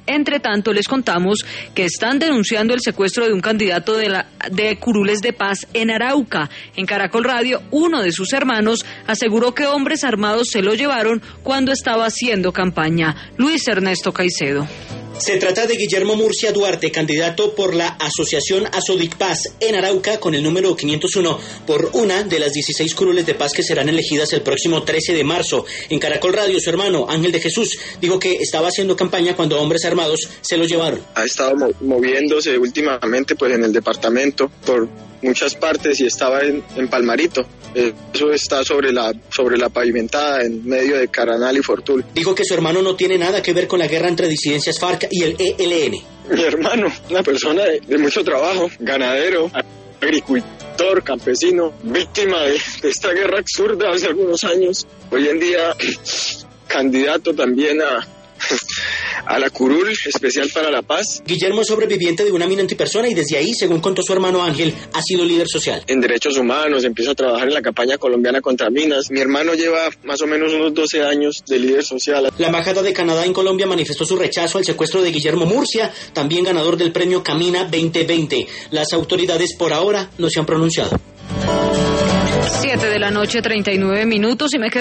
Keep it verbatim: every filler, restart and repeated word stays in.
Entre tanto, les contamos que están denunciando el secuestro de un candidato de, la, de Curules de Paz en Arauca. En Caracol Radio, uno de sus hermanos aseguró que hombres armados se lo llevaron cuando estaba haciendo campaña. Luis Ernesto Caicedo. Se trata de Guillermo Murcia Duarte, candidato por la Asociación Asodic Paz en Arauca con el número quinientos uno, por una de las dieciséis curules de paz que serán elegidas el próximo trece de marzo. En Caracol Radio, su hermano Ángel de Jesús dijo que estaba haciendo campaña cuando hombres armados se lo llevaron. Ha estado moviéndose últimamente pues en el departamento por muchas partes y estaba en, en Palmarito. Eso está sobre la sobre la pavimentada en medio de Caranal y Fortul. Dijo que su hermano no tiene nada que ver con la guerra entre disidencias FARC y el E L N. Mi hermano, una persona de, de mucho trabajo, ganadero, agricultor, campesino, víctima de, de esta guerra absurda hace algunos años. Hoy en día, candidato también a... a la curul especial para la paz. Guillermo es sobreviviente de una mina antipersona y desde ahí, según contó su hermano Ángel, ha sido líder social. En derechos humanos, empieza a trabajar en la campaña colombiana contra minas. Mi hermano lleva más o menos unos doce años de líder social. La Embajada de Canadá en Colombia manifestó su rechazo al secuestro de Guillermo Murcia, también ganador del premio Camina veinte veinte. Las autoridades por ahora no se han pronunciado. Siete de la noche, treinta y nueve minutos y me